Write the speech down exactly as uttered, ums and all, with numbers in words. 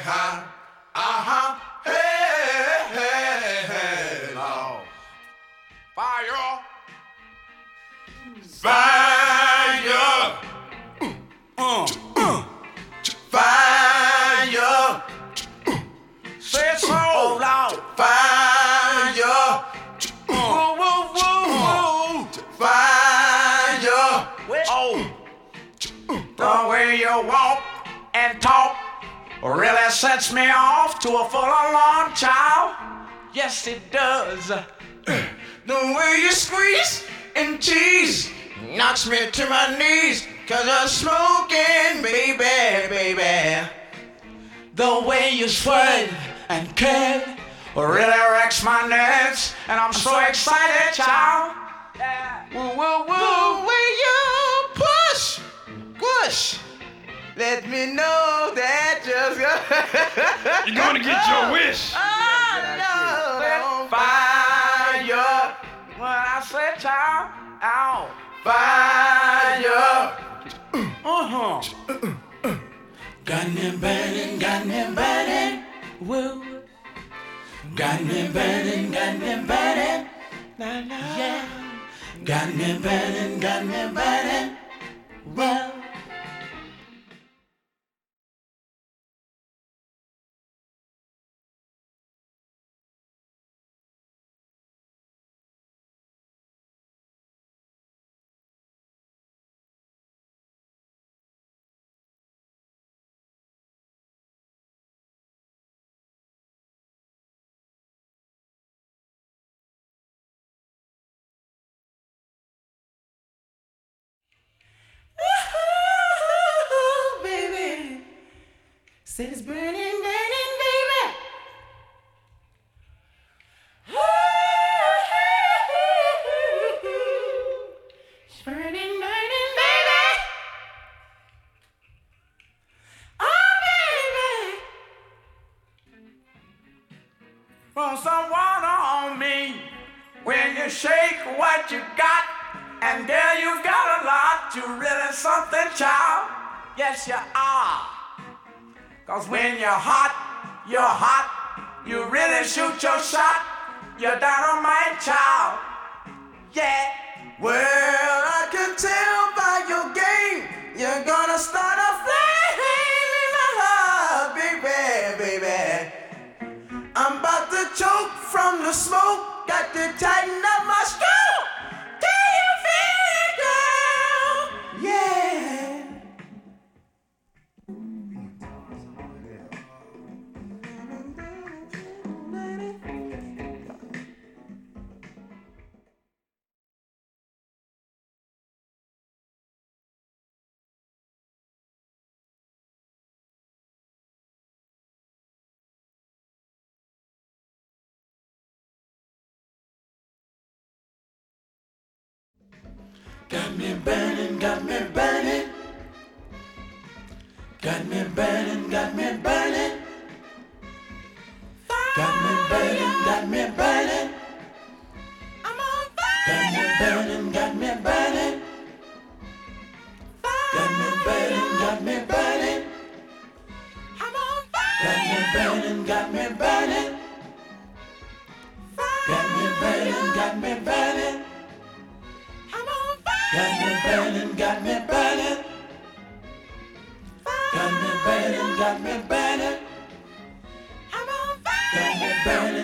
uh-huh, uh-huh, hey, hey, hey, Lord. Fire, fire, uh, uh, fire, say so, oh, Lord. Fire, woo, woo, woo, woo, fire, oh, the way you walk and talk really sets me off to a full alarm, child. Yes, it does. The way you squeeze and tease knocks me to my knees, cause I'm smoking, baby, baby. The way you swerve and curve really wrecks my nerves, and I'm so excited, child. Woo, woo, woo. The way you push, push. Let me know that just you're gonna get your wish. Oh, no. Fire. When I say child, ow. Fire. Uh-huh. Got me burning, got me burning. Woo. Got me burning, got me burning. Nah, nah. Yeah. Got me burning, got me burning. Well. Said it's burning, burning, baby. It's burning, burning, baby. Oh, baby. Pour some water on me when you shake what you got, and there you've got a lot. You really something, child. Yes, you are. Cause when you're hot, you're hot. You really shoot your shot. You're dynamite, child. Yeah. Well, I can tell by your game you're gonna start a flame in my heart, baby, baby. I'm about to choke from the smoke. Got to tighten up my stroke. Do you feel it, girl? Yeah. Got me burning, got me burning. Got me burning, got me burning. Got me burning, got me burning. I'm on fire. Got me burning, got me burning. Got me burning, got me burning. I'm on fire. Got me burning, got me burning. Got me burning, got me burning. Got me burning, got me burning. Got me burning, got me burning. I'm on fire. Got me burning.